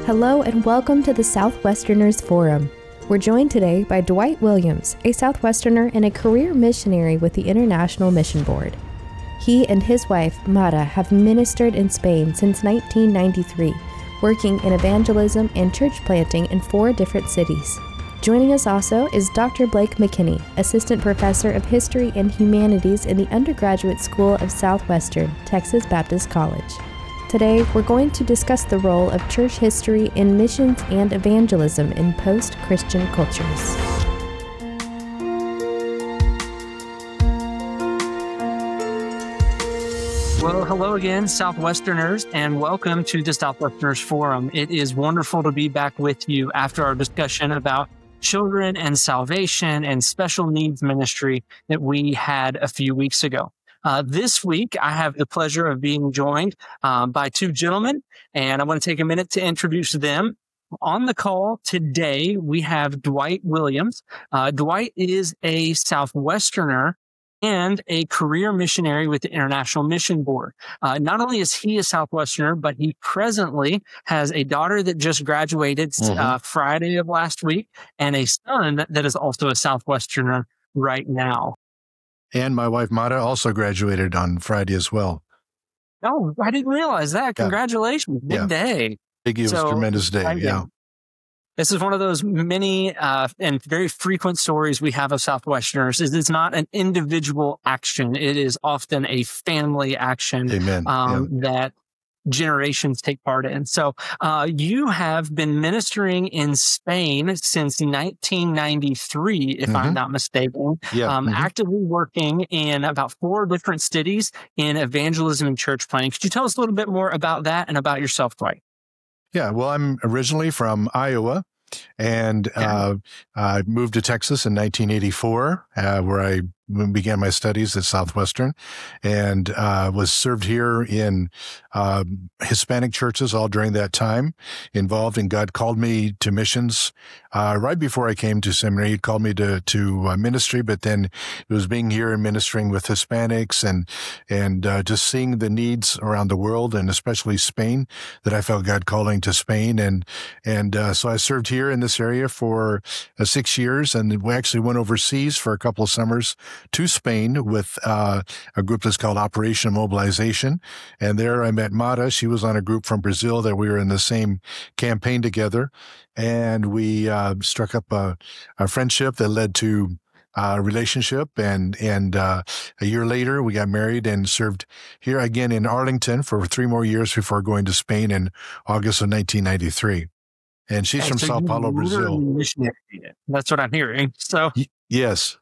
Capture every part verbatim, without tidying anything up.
Hello and welcome to the Southwesterners Forum. We're joined today by Dwight Williams, a Southwesterner and a career missionary with the International Mission Board. He and his wife, Mara, have ministered in Spain since nineteen ninety-three, working in evangelism and church planting in four different cities. Joining us also is Doctor Blake McKinney, Assistant Professor of History and Humanities in the Undergraduate School of Southwestern, Texas Baptist College. Today, we're going to discuss the role of church history in missions and evangelism in post-Christian cultures. Well, hello again, Southwesterners, and welcome to the Southwesterners Forum. It is wonderful to be back with you after our discussion about children and salvation and special needs ministry that we had a few weeks ago. Uh, this week, I have the pleasure of being joined um, by two gentlemen, and I want to take a minute to introduce them. On the call today, we have Dwight Williams. Uh, Dwight is a Southwesterner and a career missionary with the International Mission Board. Uh, not only is he a Southwesterner, but he presently has a daughter that just graduated mm-hmm. uh, Friday of last week, and a son that is also a Southwesterner right now. And my wife, Mara, also graduated on Friday as well. Oh, I didn't realize that. Congratulations. Yeah. Big yeah. day. Big, it was so, a tremendous day, yeah. This is one of those many uh, and very frequent stories we have of Southwesterners. Is it's not an individual action. It is often a family action. Amen. Um, yeah. that generations take part in. So uh, you have been ministering in Spain since nineteen ninety-three, if mm-hmm. I'm not mistaken, yeah. um, mm-hmm. actively working in about four different cities in evangelism and church planting. Could you tell us a little bit more about that and about yourself, Dwight? Yeah, well, I'm originally from Iowa, and uh, I moved to Texas in nineteen eighty-four, uh, where I began my studies at Southwestern, and uh, was served here in uh, Hispanic churches all during that time, involved, and God called me to missions uh, right before I came to seminary. He called me to to uh, ministry, but then it was being here and ministering with Hispanics and and uh, just seeing the needs around the world, and especially Spain, that I felt God calling to Spain, and and uh, so I served here in this area for uh, six years, and we actually went overseas for a couple of summers to Spain with uh, a group that's called Operation Mobilization. And there I met Mara. She was on a group from Brazil that we were in the same campaign together. And we uh, struck up a, a friendship that led to a relationship. And, and uh, a year later, we got married and served here again in Arlington for three more years before going to Spain in August of nineteen ninety-three. And she's and from so Sao Paulo, Brazil. That's what I'm hearing. So y- Yes.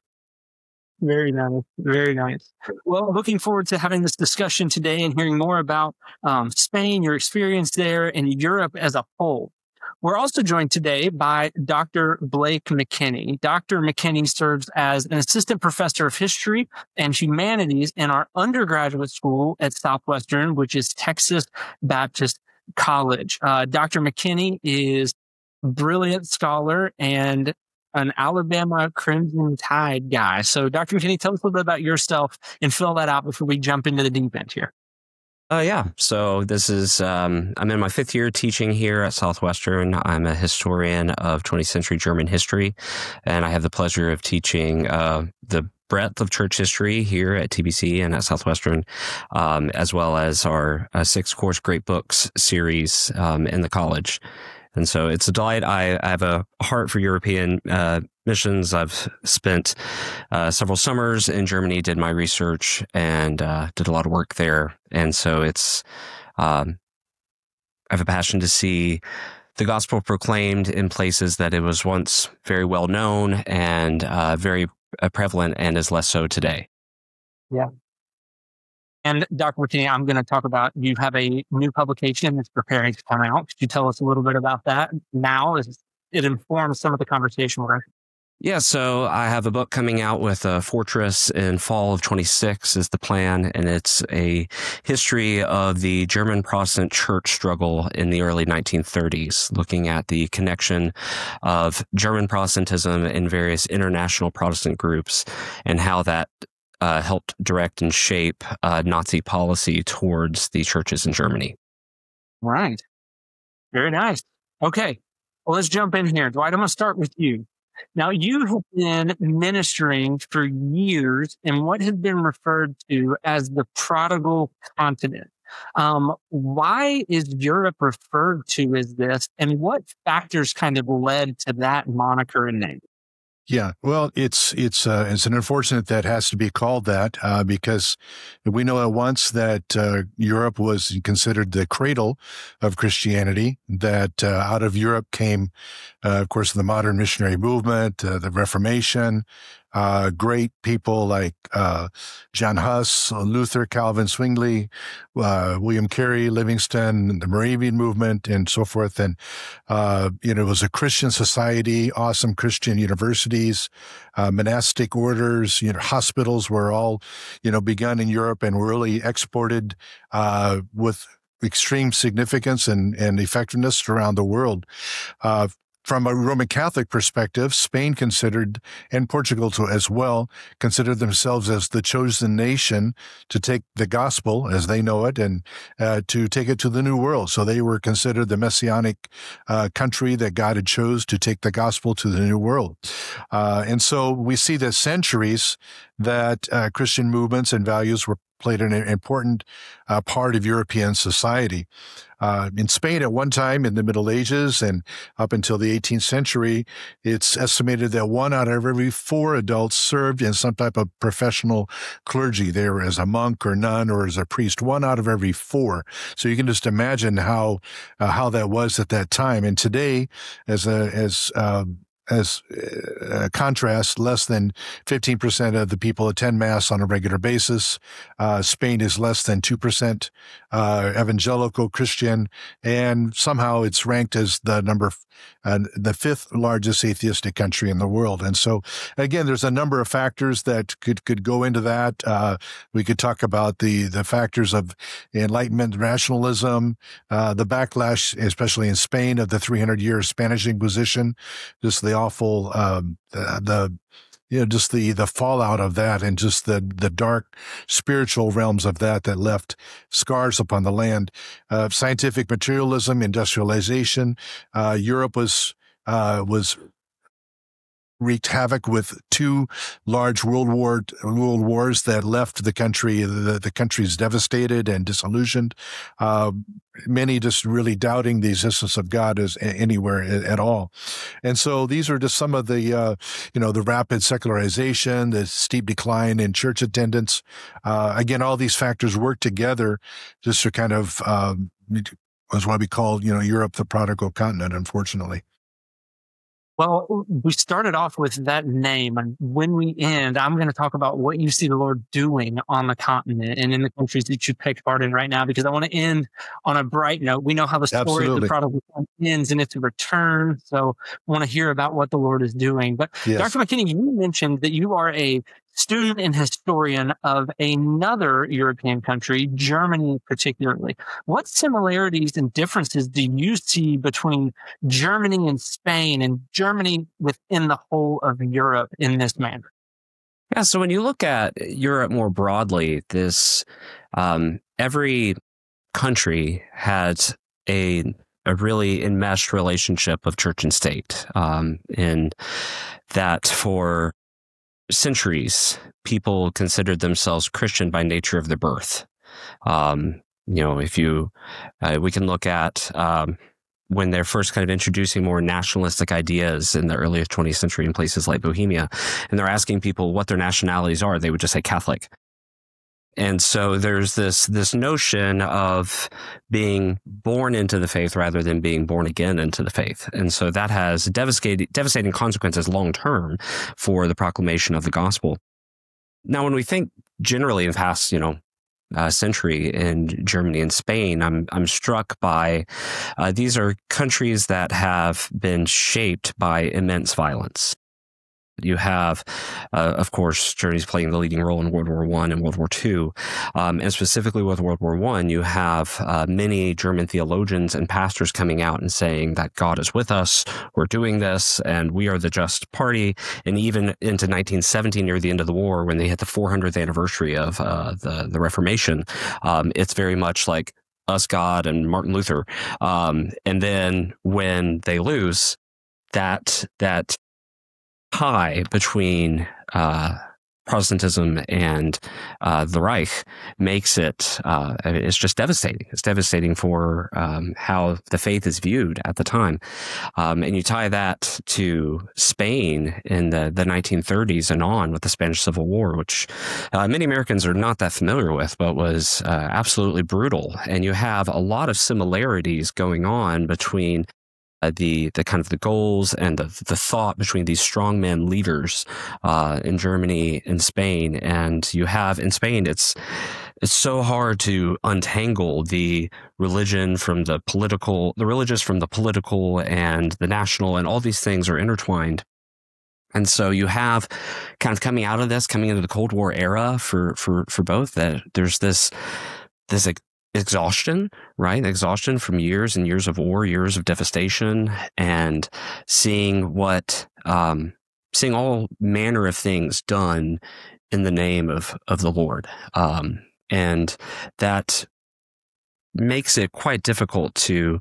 Very nice. Very nice. Well, looking forward to having this discussion today and hearing more about um, Spain, your experience there, and Europe as a whole. We're also joined today by Doctor Blake McKinney. Doctor McKinney serves as an assistant professor of history and humanities in our undergraduate school at Southwestern, which is Texas Baptist College. Uh, Doctor McKinney is a brilliant scholar and an Alabama Crimson Tide guy. So, Doctor McKinney, tell us a little bit about yourself and fill that out before we jump into the deep end here. Uh, yeah. So this is, um, I'm in my fifth year teaching here at Southwestern. I'm a historian of twentieth century German history, and I have the pleasure of teaching uh, the breadth of church history here at T B C and at Southwestern, um, as well as our uh, six-course Great Books series um, in the college. And so it's a delight. I, I have a heart for European uh, missions. I've spent uh, several summers in Germany, did my research, and uh, did a lot of work there. And so it's, um, I have a passion to see the gospel proclaimed in places that it was once very well known and uh, very uh, prevalent, and is less so today. Yeah. And Doctor McKinney, I'm going to talk about, you have a new publication that's preparing to come out. Could you tell us a little bit about that now, as it informs some of the conversation we're having? Yeah, so I have a book coming out with a Fortress in fall of twenty-six is the plan, and it's a history of the German Protestant church struggle in the early nineteen thirties, looking at the connection of German Protestantism and various international Protestant groups and how that Uh, helped direct and shape uh, Nazi policy towards the churches in Germany. Right. Very nice. Okay, well, let's jump in here. Dwight, I'm going to start with you. Now, you have been ministering for years in what has been referred to as the prodigal continent. Um, why is Europe referred to as this, and what factors kind of led to that moniker and name? Yeah, well, it's it's uh, it's an unfortunate that has to be called that uh, because we know at once that uh, Europe was considered the cradle of Christianity. That uh, out of Europe came, uh, of course, the modern missionary movement, uh, the Reformation. Uh, great people like uh, John Huss, Luther, Calvin, Zwingli, uh, William Carey, Livingston, the Moravian movement, and so forth. And uh, you know, it was a Christian society, awesome Christian universities, uh, monastic orders. You know, hospitals were all you know begun in Europe and were really exported uh, with extreme significance and and effectiveness around the world. Uh, From a Roman Catholic perspective, Spain considered, and Portugal too, as well, considered themselves as the chosen nation to take the gospel as they know it and uh, to take it to the New World. So they were considered the messianic uh, country that God had chose to take the gospel to the New World. Uh, and so we see that centuries that uh, Christian movements and values were played an important uh, part of European society. Uh, in Spain, at one time in the Middle Ages and up until the eighteenth century, it's estimated that one out of every four adults served in some type of professional clergy. They were as a monk or nun or as a priest, one out of every four. So you can just imagine how uh, how that was at that time. And today, as a as um, As a contrast, less than fifteen percent of the people attend Mass on a regular basis. Uh, Spain is less than two percent uh, evangelical Christian, and somehow it's ranked as the number, uh, the fifth largest atheistic country in the world. And so, again, there's a number of factors that could could go into that. Uh, we could talk about the the factors of Enlightenment rationalism, uh, the backlash, especially in Spain, of the three hundred year Spanish Inquisition, just the awful, um, the, the, you know, just the, the fallout of that and just the, the dark spiritual realms of that that left scars upon the land. Uh, scientific materialism, industrialization. Uh, Europe was, uh, was wreaked havoc with two large world war world wars that left the country the, the country's devastated and disillusioned. Uh, many just really doubting the existence of God as anywhere at all. And so these are just some of the uh, you know the rapid secularization, the steep decline in church attendance. Uh, again, all these factors work together just to kind of um, is why we call you know Europe the prodigal continent, unfortunately. Well, we started off with that name, and when we end, I'm going to talk about what you see the Lord doing on the continent and in the countries that you take part in right now, because I want to end on a bright note. We know how the story Absolutely. of the prodigal son ends, and it's a return. So I want to hear about what the Lord is doing. But yes. Doctor McKinney, you mentioned that you are a student and historian of another European country, Germany particularly. What similarities and differences do you see between Germany and Spain and Germany within the whole of Europe in this manner? Yeah, so when you look at Europe more broadly, this um, every country had a a really enmeshed relationship of church and state, um, and that for centuries, people considered themselves Christian by nature of their birth. Um, you know, if you, uh, we can look at um, when they're first kind of introducing more nationalistic ideas in the early twentieth century in places like Bohemia, and they're asking people what their nationalities are, they would just say Catholic. And so there's this this notion of being born into the faith rather than being born again into the faith. And so that has devastating, devastating consequences long term for the proclamation of the gospel. Now, when we think generally in the past, you know, uh, century in Germany and Spain, I'm I'm struck by uh, these are countries that have been shaped by immense violence. You have, uh, of course, Germany's playing the leading role in World War One and World War Two. Um, and specifically with World War One, you have uh, many German theologians and pastors coming out and saying that God is with us, we're doing this, and we are the just party. And even into nineteen seventeen, near the end of the war, when they hit the four hundredth anniversary of uh, the, the Reformation, um, it's very much like, us, God, and Martin Luther. Um, and then when they lose, that that tie between uh, Protestantism and uh, the Reich makes it, uh, it's just devastating. It's devastating for um, how the faith is viewed at the time. Um, and you tie that to Spain in the, the nineteen thirties and on with the Spanish Civil War, which uh, many Americans are not that familiar with, but was uh, absolutely brutal. And you have a lot of similarities going on between Uh, the the kind of the goals and the the thought between these strongman leaders uh, in Germany and Spain. And you have in Spain, it's it's so hard to untangle the religion from the political, the religious from the political and the national, and all these things are intertwined. And so you have kind of coming out of this, coming into the Cold War era for for for both, that there's this this exhaustion, right? Exhaustion from years and years of war, years of devastation, and seeing what, um, seeing all manner of things done in the name of, of the Lord. Um, and that makes it quite difficult to,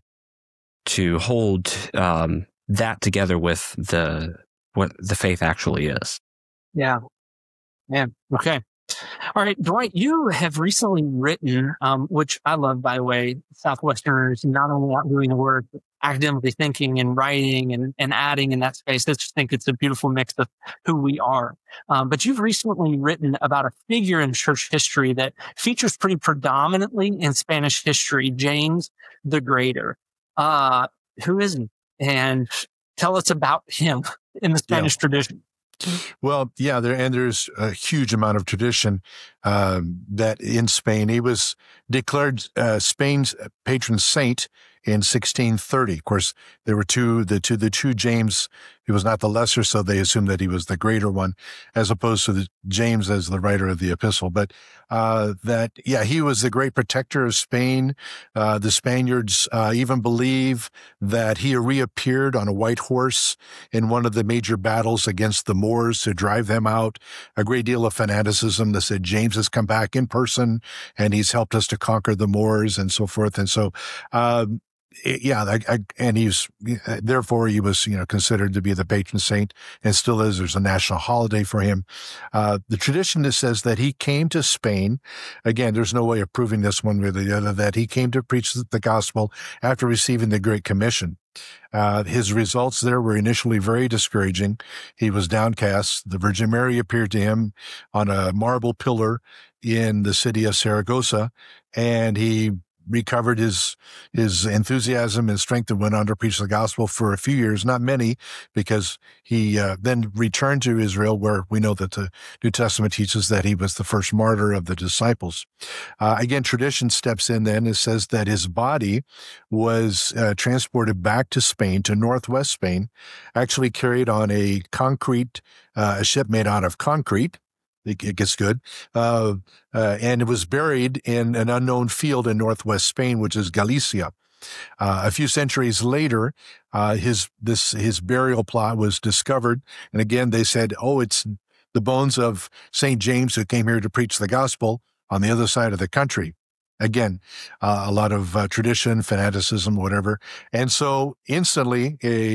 to hold, um, that together with the, what the faith actually is. Yeah. Yeah. Okay. All right, Dwight, you have recently written, um, which I love, by the way, Southwesterners not only out doing the work, but academically thinking and writing and, and adding in that space. I just think it's a beautiful mix of who we are. Um, but you've recently written about a figure in church history that features pretty predominantly in Spanish history, James the Greater. Uh, who is he? And tell us about him in the Spanish yeah. tradition. Well, yeah, there and there's a huge amount of tradition um, that in Spain. He was declared uh, Spain's patron saint in sixteen thirty. Of course, there were two, the two, the two James. He was not the lesser, so they assumed that he was the greater one, as opposed to the James as the writer of the epistle. But uh, that, yeah, he was the great protector of Spain. Uh, the Spaniards uh, even believe that he reappeared on a white horse in one of the major battles against the Moors to drive them out. A great deal of fanaticism that said James has come back in person and he's helped us to conquer the Moors and so forth. And so, um, Yeah, I, I, and he's therefore he was, you know, considered to be the patron saint, and still is. There's a national holiday for him. Uh, the tradition that says that he came to Spain. Again, there's no way of proving this one way or the other. That he came to preach the gospel after receiving the Great Commission. Uh, his results there were initially very discouraging. He was downcast. The Virgin Mary appeared to him on a marble pillar in the city of Saragossa, and he recovered his his enthusiasm and strength and went on to preach the gospel for a few years, not many, because he uh, then returned to Israel, where we know that the New Testament teaches that he was the first martyr of the disciples. Uh, again, tradition steps in then. It says that his body was uh, transported back to Spain, to northwest Spain, actually carried on a concrete, uh, a ship made out of concrete. It gets good. Uh, uh, and it was buried in an unknown field in northwest Spain, which is Galicia. Uh, a few centuries later, uh, his this his burial plot was discovered. And again, they said, oh, it's the bones of Saint James who came here to preach the gospel on the other side of the country. Again, uh, a lot of uh, tradition, fanaticism, whatever. And so instantly, a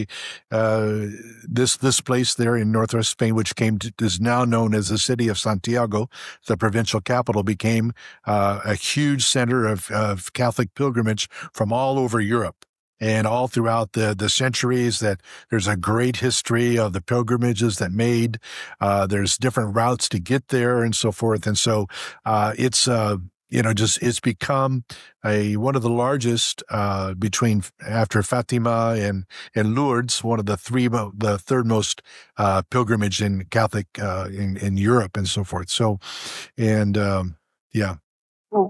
uh, this this place there in northwest Spain, which came to, is now known as the city of Santiago, the provincial capital, became uh, a huge center of, of Catholic pilgrimage from all over Europe. And all throughout the, the centuries, that there's a great history of the pilgrimages that made. Uh, there's different routes to get there and so forth. And so uh, it's... Uh, You know, just it's become a one of the largest uh, between after Fatima and and Lourdes, one of the three the third most uh, pilgrimage in Catholic uh, in in Europe and so forth. So, and um, yeah. Well,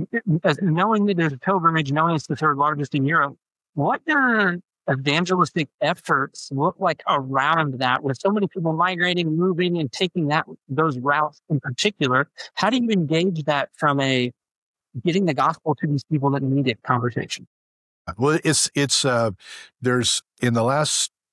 knowing that there's a pilgrimage, knowing it's the third largest in Europe, what do evangelistic efforts look like around that, with so many people migrating, moving, and taking that those routes in particular? How do you engage that from a getting the gospel to these people that need it conversation? Well, it's it's uh, there's in the last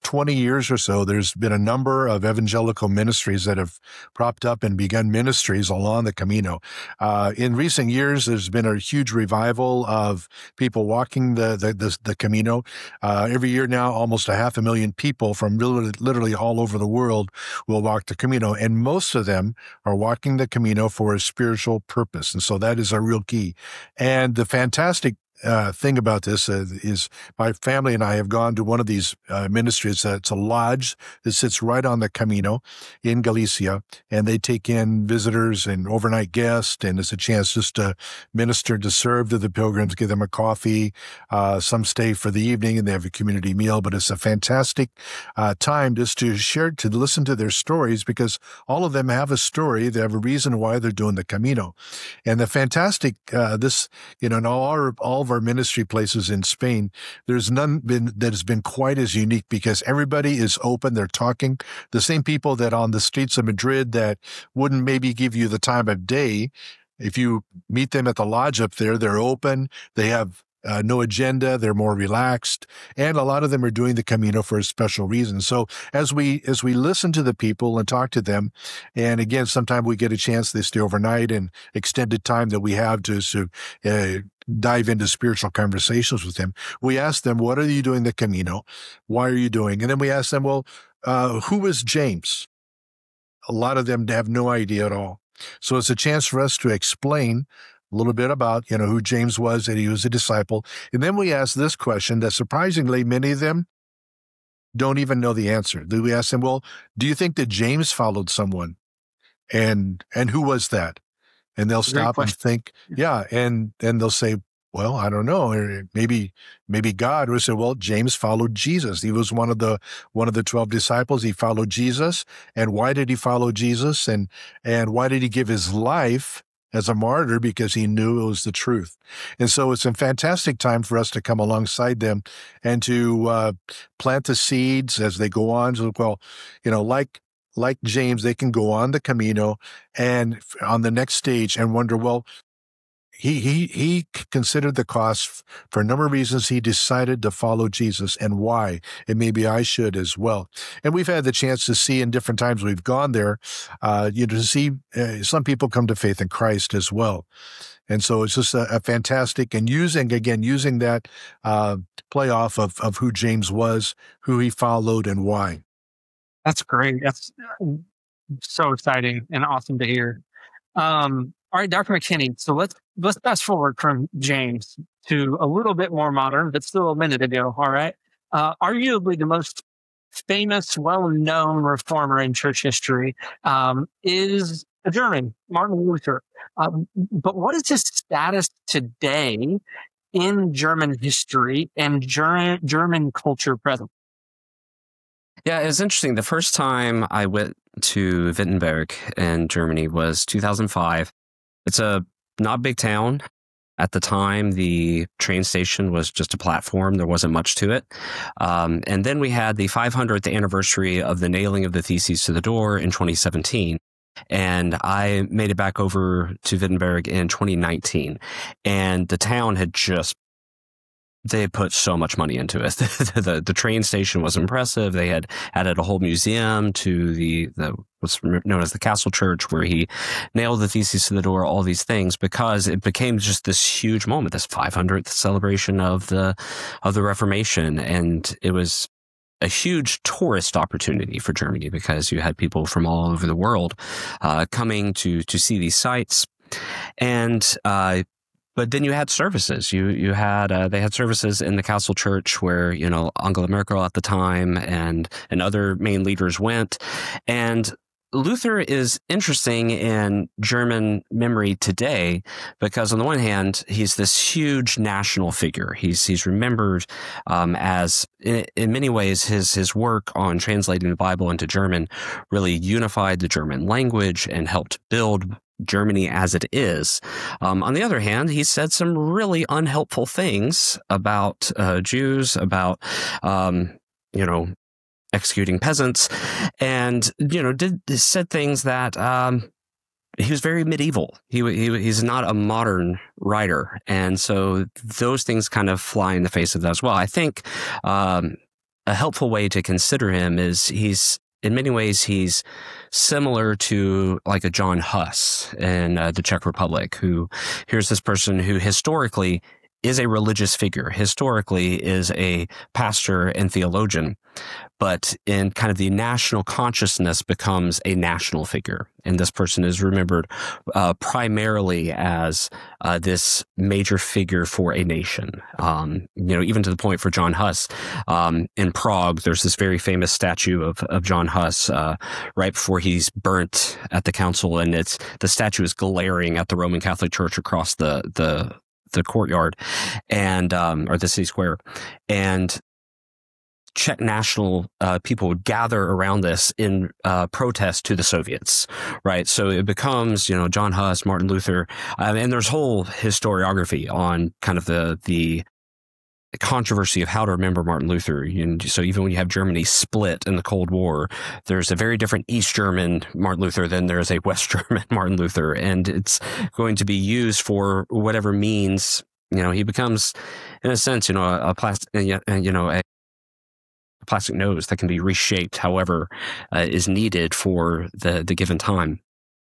twenty years or so, there's been a number of evangelical ministries that have propped up and begun ministries along the Camino. Uh, in recent years, there's been a huge revival of people walking the the, the, the Camino. Uh, every year now, almost a half a million people from literally, literally all over the world will walk the Camino, and most of them are walking the Camino for a spiritual purpose. And so that is a real key. And the fantastic Uh, thing about this uh, is my family and I have gone to one of these uh, ministries. Uh, it's a lodge that sits right on the Camino in Galicia, and they take in visitors and overnight guests, and it's a chance just to minister, to serve to the pilgrims, give them a coffee. Uh, some stay for the evening, and they have a community meal, but it's a fantastic uh, time just to share, to listen to their stories, because all of them have a story. They have a reason why they're doing the Camino. And the fantastic, uh, this, you know, in all our, all of our ministry places in Spain, there's none been that has been quite as unique, because everybody is open. They're talking. The same people that on the streets of Madrid that wouldn't maybe give you the time of day, if you meet them at the lodge up there, they're open. They have Uh, no agenda. They're more relaxed, and a lot of them are doing the Camino for a special reason. So as we as we listen to the people and talk to them, and again, sometimes we get a chance, they stay overnight, and extended time that we have to, to uh, dive into spiritual conversations with them. We ask them, what are you doing the Camino? Why are you doing? And then we ask them, well, uh, who is James? A lot of them have no idea at all. So it's a chance for us to explain a little bit about, you know, who James was, that he was a disciple. And then we ask this question that surprisingly many of them don't even know the answer. We ask them, well, do you think that James followed someone? And and who was that? And they'll stop and think, yeah, and and they'll say, well, I don't know, maybe maybe God. We say, well, James followed Jesus. He was one of the one of the twelve disciples. He followed Jesus. And why did he follow Jesus? And and why did he give his life as a martyr? Because he knew it was the truth. And so it's a fantastic time for us to come alongside them and to uh, plant the seeds as they go on. So, well, you know, like like James, they can go on the Camino and on the next stage and wonder, well, he he he considered the cost for a number of reasons. He decided to follow Jesus, and why, and maybe I should as well. And we've had the chance to see in different times we've gone there, uh, you know, to see uh, some people come to faith in Christ as well. And so it's just a, a fantastic, and using, again, using that uh, play off of, of who James was, who he followed, and why. That's great. That's so exciting and awesome to hear. Um, all right, Doctor McKinney. So let's let's fast forward from James to a little bit more modern, but still a minute ago. All right, uh, arguably the most famous, well-known reformer in church history um, is a German, Martin Luther. Um, but what is his status today in German history and Ger- German culture present? Yeah, it was interesting. The first time I went to Wittenberg in Germany was two thousand five. It's a not big town. At the time, the train station was just a platform. There wasn't much to it. Um, and then we had the five hundredth anniversary of the nailing of the theses to the door in twenty seventeen. And I made it back over to Wittenberg in twenty nineteen. And the town had just they put so much money into it. the, the The train station was impressive. They had added a whole museum to the, the what's known as the Castle Church, where he nailed the theses to the door, all these things, because it became just this huge moment, this five hundredth celebration of the of the Reformation. And it was a huge tourist opportunity for Germany, because you had people from all over the world uh, coming to to see these sites. And uh But then you had services. You you had uh, they had services in the Castle Church, where, you know, Angela Merkel at the time and and other main leaders went. And Luther is interesting in German memory today, because on the one hand, he's this huge national figure. He's he's remembered um, as, in, in many ways, his his work on translating the Bible into German really unified the German language and helped build Germany as it is. Um, on the other hand, he said some really unhelpful things about uh, Jews, about, um, you know, executing peasants, and, you know, did said things that um, he was very medieval. He, he he's not a modern writer, and so those things kind of fly in the face of that as well. I think um, a helpful way to consider him is he's, in many ways, he's similar to like a John Hus in uh, the Czech Republic, who here's this person who historically is a religious figure, historically is a pastor and theologian, but in kind of the national consciousness becomes a national figure. And this person is remembered uh, primarily as uh, this major figure for a nation. Um, you know, even to the point for John Hus, um, in Prague, there's this very famous statue of, of John Hus uh, right before he's burnt at the council. And it's the statue is glaring at the Roman Catholic Church across the, the, the courtyard and, um, or the city square. And Czech national uh, people would gather around this in uh, protest to the Soviets, right? So it becomes, you know, John Hus, Martin Luther, um, and there's whole historiography on kind of the the controversy of how to remember Martin Luther. And so even when you have Germany split in the Cold War, there's a very different East German Martin Luther than there's a West German Martin Luther, and it's going to be used for whatever means. You know, he becomes, in a sense, you know, a, a plastic, you know, a plastic nose that can be reshaped however uh, is needed for the, the given time.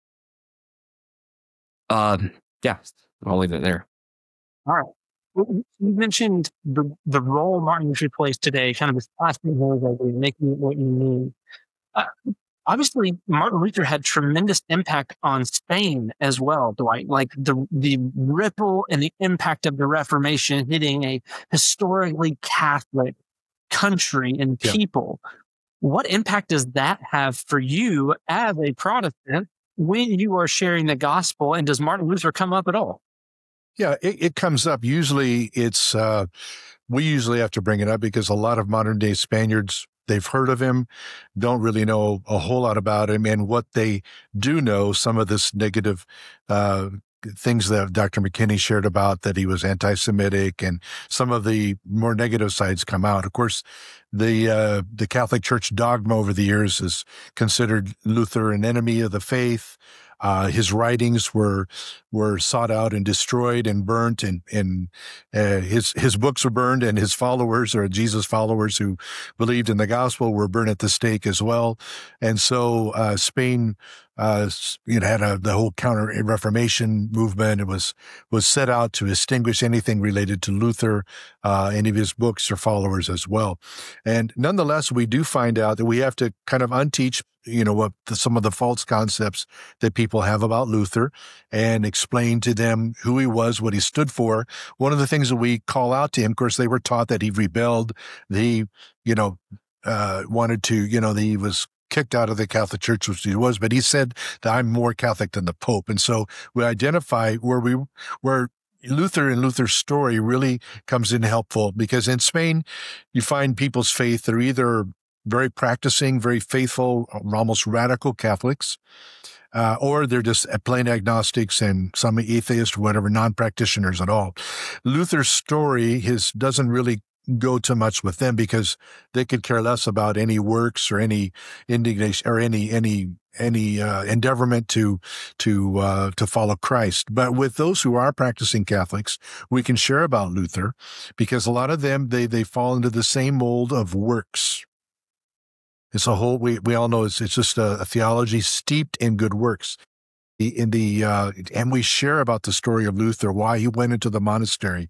Um, yeah, I'll leave it there. All right. You mentioned the, the role Martin Luther plays today, kind of this plastic nose idea, making it what you need. Uh, obviously, Martin Luther had tremendous impact on Spain as well, Dwight. Like the the ripple and the impact of the Reformation hitting a historically Catholic country and people. Yeah. What impact does that have for you as a Protestant when you are sharing the gospel? And does Martin Luther come up at all? Yeah, it, it comes up. Usually it's, uh, we usually have to bring it up because a lot of modern day Spaniards, they've heard of him, don't really know a whole lot about him. And what they do know, some of this negative, uh, things that Doctor McKinney shared about, that he was anti-Semitic, and some of the more negative sides come out. Of course, the uh, the Catholic Church dogma over the years has considered Luther an enemy of the faith. Uh, his writings were were sought out and destroyed and burnt, and and uh, his his books were burned, and his followers, or Jesus followers who believed in the gospel, were burned at the stake as well. And so uh, Spain, uh, you know, had a, the whole Counter-Reformation movement. It was was set out to extinguish anything related to Luther, uh, any of his books or followers as well. And nonetheless, we do find out that we have to kind of unteach, you know, what the, some of the false concepts that people have about Luther, and explain to them who he was, what he stood for. One of the things that we call out to him, of course, they were taught that he rebelled, that he, you know, uh, wanted to, you know, that he was kicked out of the Catholic Church, which he was, but he said that I'm more Catholic than the Pope. And so we identify where we, where Luther and Luther's story really comes in helpful, because in Spain, you find people's faith, they're either very practicing, very faithful, almost radical Catholics, uh, or they're just plain agnostics and some atheists, whatever, non-practitioners at all. Luther's story, his doesn't really go too much with them, because they could care less about any works or any indignation or any any any uh, endeavorment to to uh, to follow Christ. But with those who are practicing Catholics, we can share about Luther, because a lot of them they they fall into the same mold of works. It's a whole, we, we all know it's, it's just a, a theology steeped in good works. In the, uh, and we share about the story of Luther, why he went into the monastery,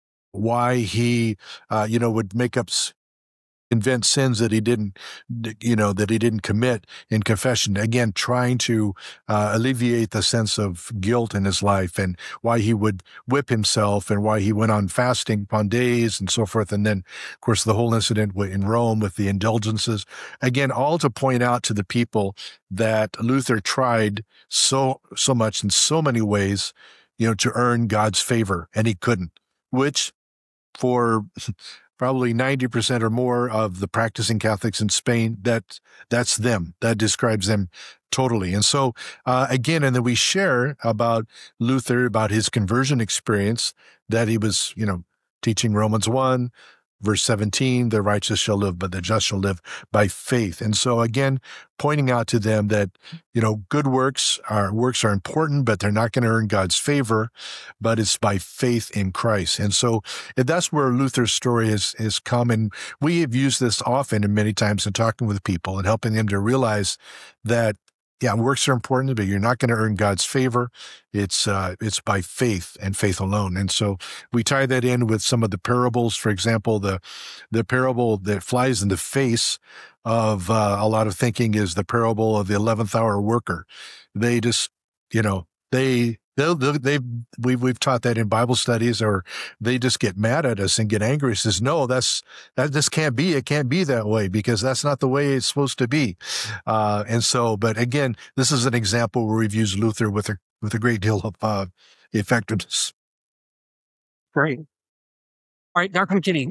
why he, uh, you know, would make up, invent sins that he didn't, you know, that he didn't commit in confession. Again, trying to uh, alleviate the sense of guilt in his life, and why he would whip himself, and why he went on fasting upon days and so forth. And then, of course, the whole incident in Rome with the indulgences. Again, all to point out to the people that Luther tried so, so much in so many ways, you know, to earn God's favor, and he couldn't, which for probably ninety percent or more of the practicing Catholics in Spain, that that's them. That describes them totally. And so, uh, again, and then we share about Luther, about his conversion experience, that he was, you know, teaching Romans one, verse seventeen, the righteous shall live, but the just shall live by faith. And so again, pointing out to them that, you know, good works are works are important, but they're not going to earn God's favor, but it's by faith in Christ. And so that's where Luther's story is, is come. And we have used this often and many times in talking with people and helping them to realize that, yeah, works are important, but you're not going to earn God's favor. It's uh, it's by faith and faith alone. And so we tie that in with some of the parables. For example, the the parable that flies in the face of uh, a lot of thinking is the parable of the eleventh hour worker. They just, you know, they They'll, they've, we've, we've taught that in Bible studies, or they just get mad at us and get angry. It says, no, that's, that just can't be. It can't be that way because that's not the way it's supposed to be. Uh, and so, but again, this is an example where we've used Luther with a, with a great deal of, uh, effectiveness. Great. All right, Doctor McKinney,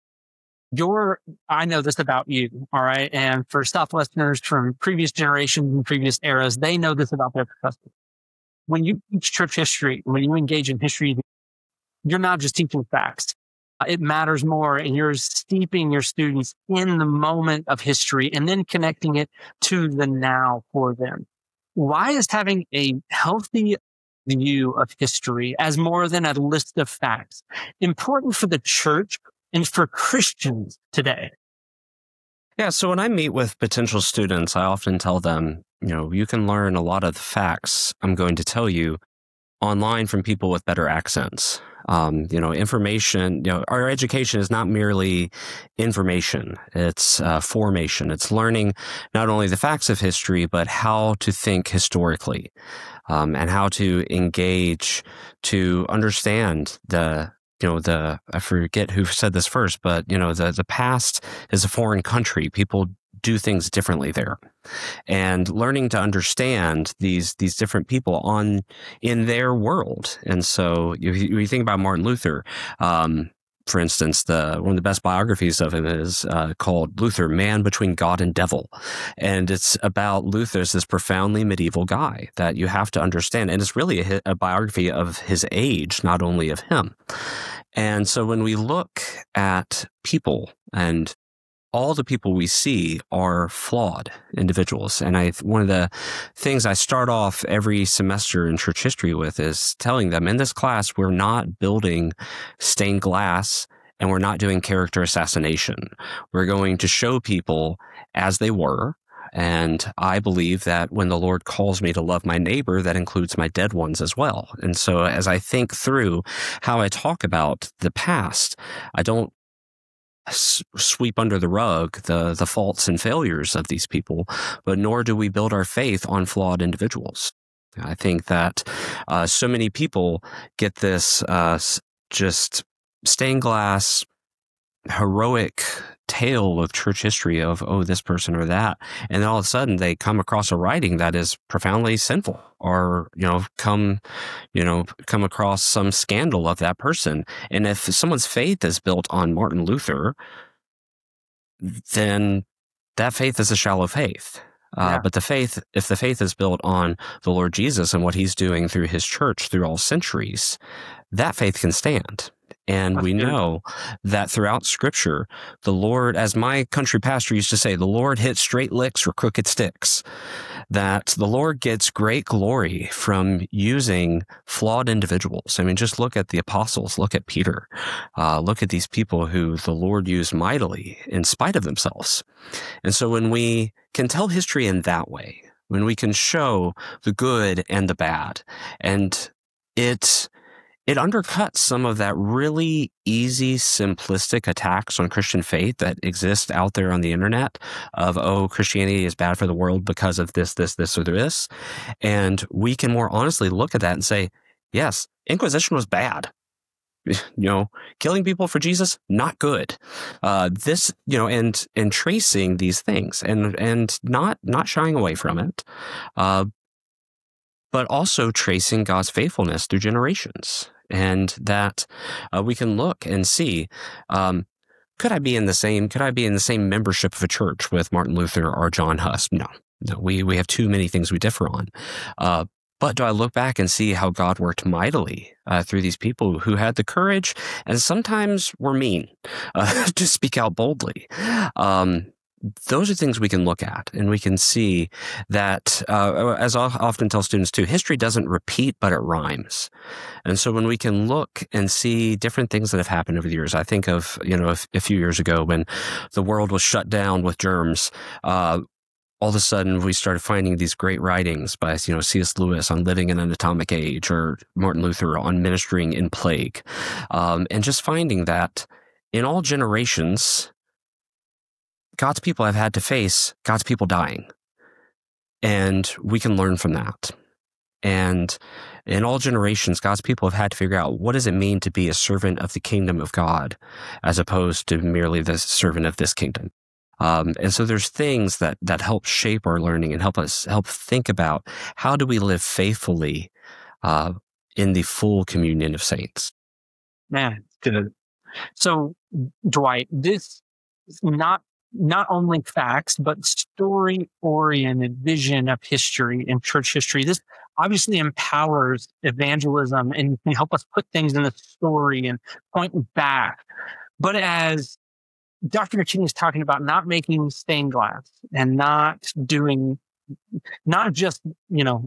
your, I know this about you, all right? And for Southwesterners from previous generations and previous eras, they know this about their professors. When you teach church history, when you engage in history, you're not just teaching facts. It matters more, and you're steeping your students in the moment of history and then connecting it to the now for them. Why is having a healthy view of history as more than a list of facts important for the church and for Christians today? Yeah, so when I meet with potential students, I often tell them, you know, you can learn a lot of the facts I'm going to tell you online from people with better accents. Um, you know, information, you know, our education is not merely information. It's uh, formation. It's learning not only the facts of history, but how to think historically, um, and how to engage to understand the You know, the, I forget who said this first, but, you know, the, the past is a foreign country. People do things differently there. And learning to understand these, these different people on, in their world. And so if you, you think about Martin Luther, um, for instance, the one of the best biographies of him is uh, called Luther, Man Between God and Devil. And it's about Luther as this profoundly medieval guy that you have to understand. And it's really a, a biography of his age, not only of him. And so when we look at people, and all the people we see are flawed individuals. And I, one of the things I start off every semester in church history with is telling them, in this class, we're not building stained glass and we're not doing character assassination. We're going to show people as they were. And I believe that when the Lord calls me to love my neighbor, that includes my dead ones as well. And so as I think through how I talk about the past, I don't sweep under the rug the, the faults and failures of these people, but nor do we build our faith on flawed individuals. I think that uh, so many people get this uh, just stained glass, heroic tale of church history of, oh, this person or that. And then all of a sudden they come across a writing that is profoundly sinful, or, you know, come, you know, come across some scandal of that person. And if someone's faith is built on Martin Luther, then that faith is a shallow faith. Uh, yeah. But the faith, if the faith is built on the Lord Jesus and what he's doing through his church through all centuries, that faith can stand. And That's we good. know that throughout Scripture, the Lord, as my country pastor used to say, the Lord hits straight licks or crooked sticks. That the Lord gets great glory from using flawed individuals. I mean, just look at the apostles, look at Peter, uh, look at these people who the Lord used mightily in spite of themselves. And so when we can tell history in that way, when we can show the good and the bad, and it It undercuts some of that really easy, simplistic attacks on Christian faith that exist out there on the internet of, oh, Christianity is bad for the world because of this, this, this, or this. And we can more honestly look at that and say, yes, Inquisition was bad. You know, killing people for Jesus, not good. Uh, this, you know, and and tracing these things and and not not shying away from it. Uh, but also tracing God's faithfulness through generations. And that uh, we can look and see, um, could I be in the same, could I be in the same membership of a church with Martin Luther or John Huss? No, no, we, we have too many things we differ on. Uh, But do I look back and see how God worked mightily uh, through these people who had the courage and sometimes were mean uh, to speak out boldly? Um, those are things we can look at, and we can see that, uh, as I often tell students too, history doesn't repeat, but it rhymes. And so when we can look and see different things that have happened over the years, I think of, you know, a, a few years ago when the world was shut down with germs, uh, all of a sudden we started finding these great writings by, you know, C S Lewis on living in an atomic age, or Martin Luther on ministering in plague. Um, and just finding that in all generations, God's people have had to face God's people dying. And we can learn from that. And in all generations, God's people have had to figure out, what does it mean to be a servant of the kingdom of God as opposed to merely the servant of this kingdom? Um, and so there's things that that help shape our learning and help us help think about, how do we live faithfully uh, in the full communion of saints? Man, good. So, Dwight, this is not not only facts, but story-oriented vision of history and church history. This obviously empowers evangelism and can help us put things in the story and point back. But as Doctor McKinney is talking about, not making stained glass and not doing, not just, you know,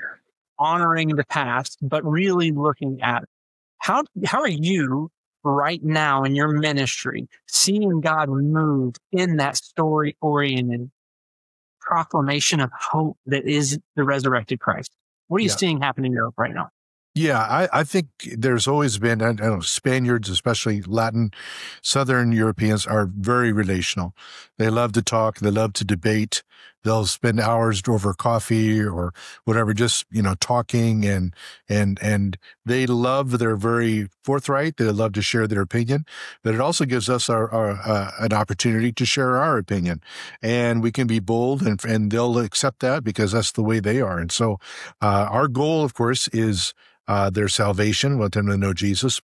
honoring the past, but really looking at how how are you right now in your ministry seeing God move in that story-oriented proclamation of hope that is the resurrected Christ? What are you Yeah. seeing happen in Europe right now? Yeah, I, I think there's always been, I don't know, Spaniards, especially Latin, Southern Europeans, are very relational. They love to talk. They love to debate. They'll spend hours over coffee or whatever, just, you know, talking, and, and, and they love, they're very forthright. They love to share their opinion, but it also gives us our, our uh, an opportunity to share our opinion, and we can be bold, and, and they'll accept that because that's the way they are. And so, uh, our goal, of course, is Uh, their salvation, want them to know Jesus.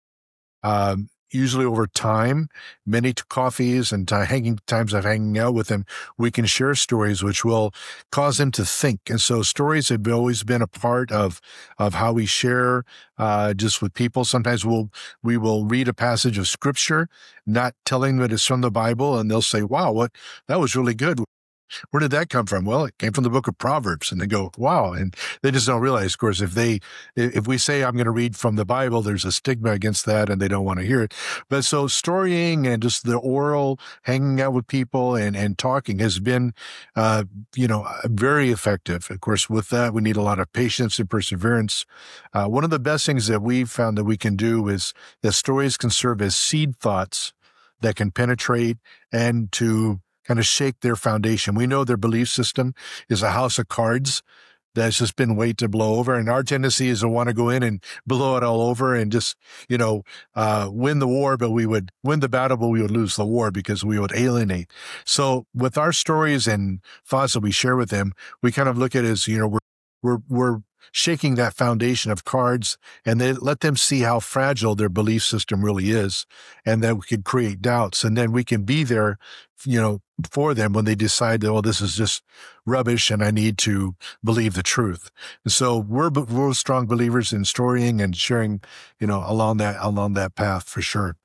Um, usually over time, many t- coffees and t- hanging times of hanging out with them, we can share stories which will cause them to think. And so stories have always been a part of of how we share uh, just with people. Sometimes we'll we will read a passage of scripture, not telling them it's from the Bible, and they'll say, "Wow, what that was really good. Where did that come from?" Well, it came from the book of Proverbs. And they go, "Wow." And they just don't realize, of course, if they, if we say, "I'm going to read from the Bible," there's a stigma against that and they don't want to hear it. But so storying and just the oral, hanging out with people and, and talking has been, uh, you know, very effective. Of course, with that, we need a lot of patience and perseverance. Uh, one of the best things that we've found that we can do is that stories can serve as seed thoughts that can penetrate and to kind of shake their foundation. We know their belief system is a house of cards that's just been waiting to blow over. And our tendency is to want to go in and blow it all over and just, you know, uh, win the war, but we would win the battle, but we would lose the war because we would alienate. So with our stories and thoughts that we share with them, we kind of look at it as, you know, we're, we're, we're shaking that foundation of cards, and they let them see how fragile their belief system really is, and that we could create doubts. And then we can be there, you know, for them when they decide that, well, this is just rubbish and I need to believe the truth. And so we're, we're strong believers in storying and sharing, you know, along that, along that path for sure.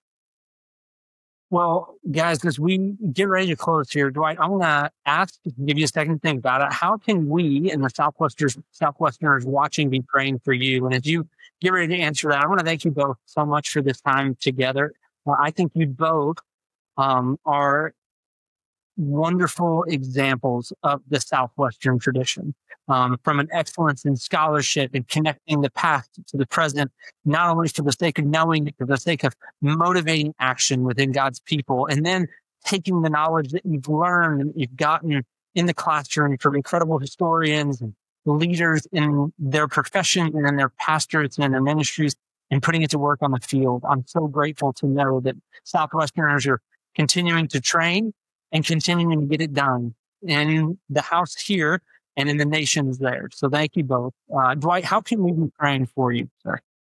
Well, guys, as we get ready to close here, Dwight, I'm going to ask, give you a second to think about it. How can we and the Southwesterners, Southwesterners watching be praying for you? And as you get ready to answer that, I want to thank you both so much for this time together. Well, I think you both um, are wonderful examples of the Southwestern tradition, um, from an excellence in scholarship and connecting the past to the present, not only for the sake of knowing, but for the sake of motivating action within God's people, and then taking the knowledge that you've learned and you've gotten in the classroom from incredible historians and leaders in their profession and in their pastorates and in their ministries, and putting it to work on the field. I'm so grateful to know that Southwesterners are continuing to train and continuing to get it done in the house here and in the nations there. So thank you both. Uh, Dwight, how can we be praying for you, sir?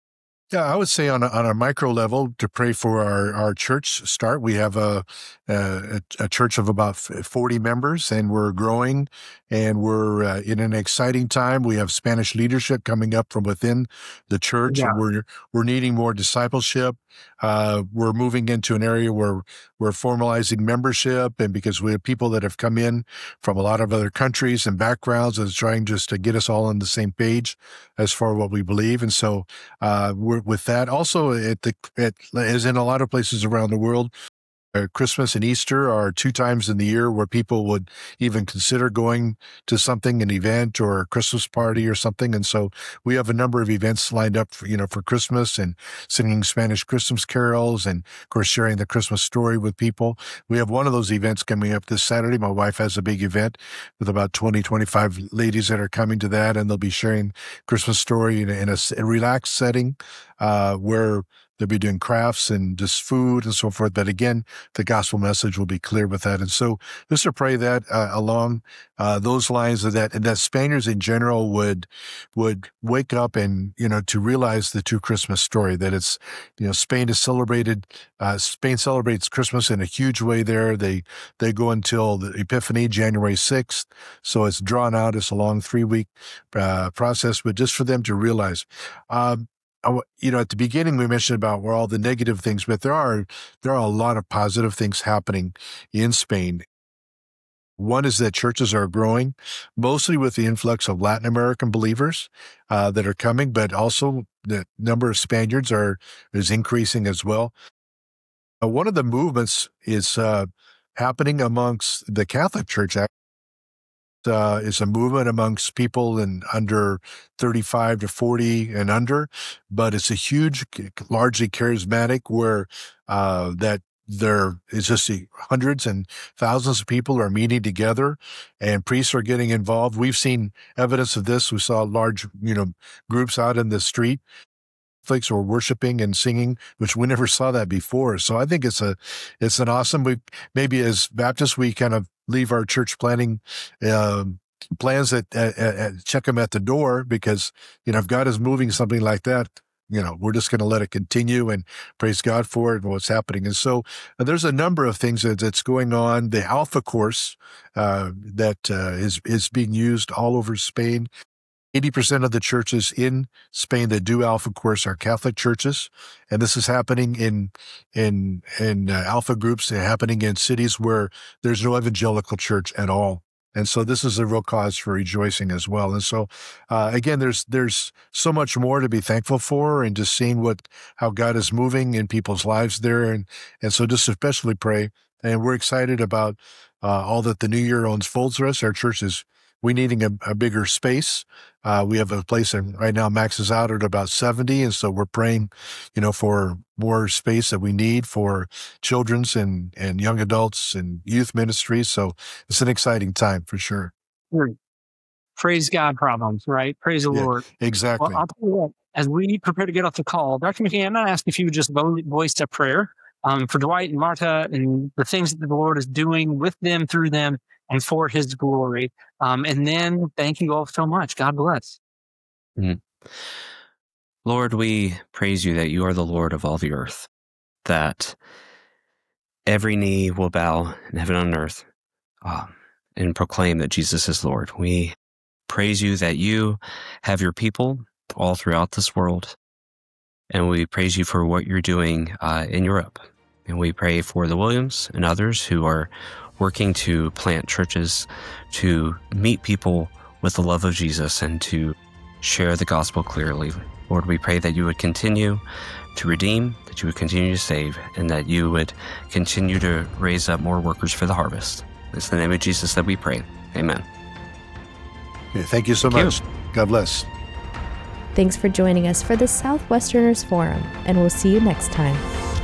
Yeah, I would say on a, on a micro level to pray for our, our church start. We have a, a, a church of about forty members, and we're growing, and we're uh, in an exciting time. We have Spanish leadership coming up from within the church, Yeah. and we're we're needing more discipleship. Uh, we're moving into an area where we're formalizing membership, and because we have people that have come in from a lot of other countries and backgrounds, and trying just to get us all on the same page as far as what we believe, and so uh, we're with that. Also, at the at, as in a lot of places around the world, uh, Christmas and Easter are two times in the year where people would even consider going to something, an event or a Christmas party or something. And so we have a number of events lined up for, you know, for Christmas, and singing Spanish Christmas carols, and of course, sharing the Christmas story with people. We have one of those events coming up this Saturday. My wife has a big event with about twenty, twenty-five ladies that are coming to that, and they'll be sharing Christmas story in a, in a, a relaxed setting, uh, where they'll be doing crafts and just food and so forth. But again, the gospel message will be clear with that. And so just to pray that uh, along uh, those lines of that, and that Spaniards in general would would wake up and, you know, to realize the true Christmas story, that it's, you know, Spain is celebrated, uh, Spain celebrates Christmas in a huge way there. They, they go until the Epiphany, January sixth. So it's drawn out. It's a long three week uh, process, but just for them to realize, um, you know, at the beginning we mentioned about where all the negative things, but there are there are a lot of positive things happening in Spain. One is that churches are growing, mostly with the influx of Latin American believers uh, that are coming, but also the number of Spaniards are is increasing as well. Uh, one of the movements is uh, happening amongst the Catholic Church. Uh, is a movement amongst people in under thirty-five to forty and under, but it's a huge, largely charismatic, where uh, that there is just hundreds and thousands of people are meeting together, and priests are getting involved. We've seen evidence of this. We saw large, you know, groups out in the street, Catholics were worshiping and singing, which we never saw that before. So I think it's a, it's an awesome. We maybe as Baptists we kind of leave our church planning um, plans at, at, at check them at the door, because you know if God is moving something like that, you know we're just going to let it continue and praise God for it and what's happening. And so uh, there's a number of things that, that's going on. The Alpha course uh, that uh, is is being used all over Spain. eighty percent of the churches in Spain that do Alpha course are Catholic churches, and this is happening in in in uh, Alpha groups. They're happening in cities where there's no evangelical church at all, and so this is a real cause for rejoicing as well. And so, uh, again, there's there's so much more to be thankful for, and just seeing what how God is moving in people's lives there, and and so just especially pray. And we're excited about uh, all that the new year unfolds for us. Our church is we needing a, a bigger space. Uh, we have a place that right now maxes out at about seventy. And so we're praying, you know, for more space that we need for children's and, and young adults and youth ministries. So it's an exciting time for sure. Praise God problems, right? Praise the Yeah, Lord. exactly. Well, I'll tell you what, as we prepare to get off the call, Doctor McKee, I'm going to ask if you would just vo- voice a prayer um, for Dwight and Marta and the things that the Lord is doing with them, through them, and for his glory. Um, and then thank you all so much. God bless. Mm. Lord, we praise you that you are the Lord of all the earth, that every knee will bow in heaven and on earth um, and proclaim that Jesus is Lord. We praise you that you have your people all throughout this world, and we praise you for what you're doing uh, in Europe. And we pray for the Williams and others who are working to plant churches, to meet people with the love of Jesus and to share the gospel clearly. Lord, we pray that you would continue to redeem, that you would continue to save, and that you would continue to raise up more workers for the harvest. It's in the name of Jesus that we pray. Amen. Okay, thank you so Thank much. you. God bless. Thanks for joining us for the Southwesterners Forum, and we'll see you next time.